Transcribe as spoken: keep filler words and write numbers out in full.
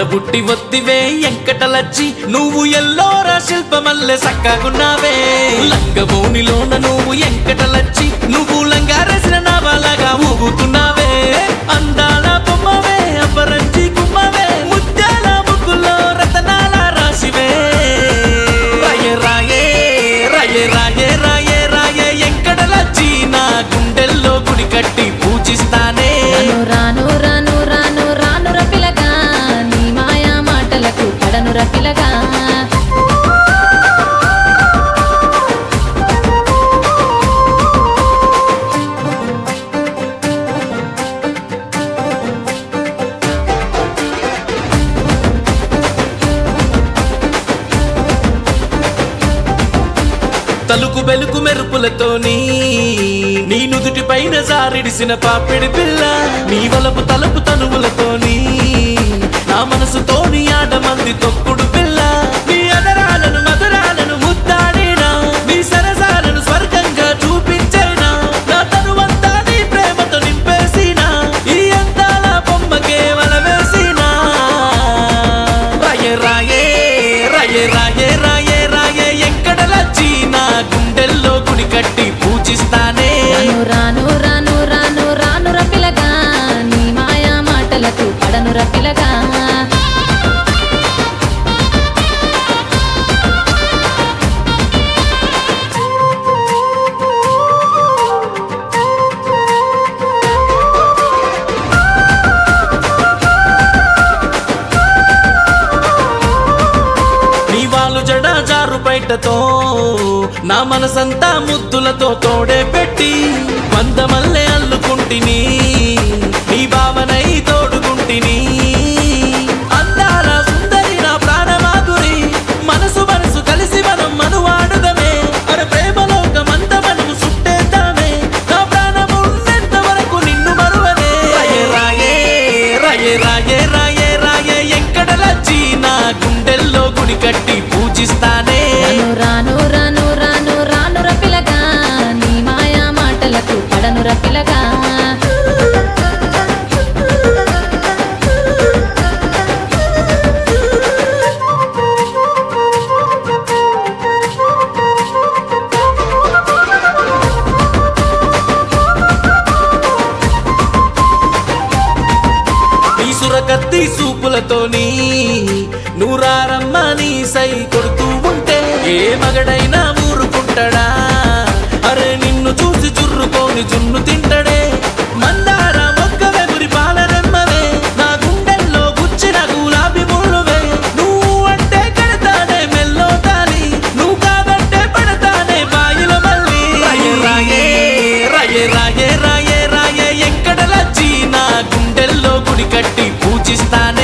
ఆడబుట్టి ఒత్తివే ఎంకటలచ్చి నువ్వు ఎల్లోరా శిల్పమల్లె సక్కగున్నావే లంగబోనిలోన నువ్వు ఎంకటలచ్చి నువ్వు లంగారేసిన నావలాగా ఊగుతున్నావే అందాల బొమ్మవే అపరంజి గుమ్మవే ముత్యాల ముగ్గులో రతనాల రాశివే రాయే రాయే రాయే రాయే రాయే రాయే ఎంకటలచ్చి నా గుండెల్లో గుడి కట్టి పూజిస్తానే రాను రాను రాను రాను రపిలగా నీ మాయా మాటలకు పడను రపిలగా తలుకు బెలుకు మెరుపులతోని నీ నుదుటి పైన జారిడిసిన పాపిడి పిల్ల నీ వలపు తలుపు తనువులతోని నా మనసుతోని ఆడమంది తొక్కుడు పిల్ల నీ అదరాలను మధురాలను ముద్దాడినా నీ సరసాలను స్వర్గంగా చూపించైనా నా తనువంతా నీ ప్రేమతో నింపేసినా ఈ అందాల బొమ్మ కేవల వేసినా రాయే రాయే రాయే రాయే రాయే రాయే ఎక్కడలచ్చి నా గుండెల్లో గుడి కట్టి పూజిస్తానే రాను రాను రాను రాను రపిలగా నీ మాయా మాటలకు పడను రపిలగా జడ జారు బయటతో నా మనసంతా ముద్దులతో తోడే పెట్టి వందమల్లె అల్లుకుంటిని నీ భావనై తోడుకుంటిని అందాల సుందరి నా ప్రాణమాధురి మనసు మనసు కలిసి మనం మనువాడుదమే అరే ప్రేమలోకమంత మనము సుట్టేద్దామే నా ప్రాణము ఉన్నంత వరకు నిన్ను మరువనే రాయే రాయే రాయే రాయే రాయే రాయే ఎక్కడలచ్చి నా గుండెల్లో గుడి కట్టి పూజిస్తానే రాను రాను రాను రాను రపిలగా నీ మాయా మాటలకు పడను రపిలగా సురకత్తి సూపులతోని నూరారమ్మ నీ సై కొడుతూ ఉంటే ఏ మగడైనా ఊరుకుంటాడా అరే నిన్ను చూసి చుర్రుకోని జున్ను తింటడే మందార మొక్కవే గురి పాలరెమ్మవే నా గుండెల్లో గుచ్చిన గులాబీ ముళ్ళువే నువ్వు అంటే కడతానే మెల్లో తాలి నువ్వు కాబట్టే పడతానే బాయిలో మళ్ళీ రాయే రాయే రాయే రాయే రాయే రాయే ఎక్కడలచ్చి నా గుండెల్లో గుడి కట్టి పూజిస్తానే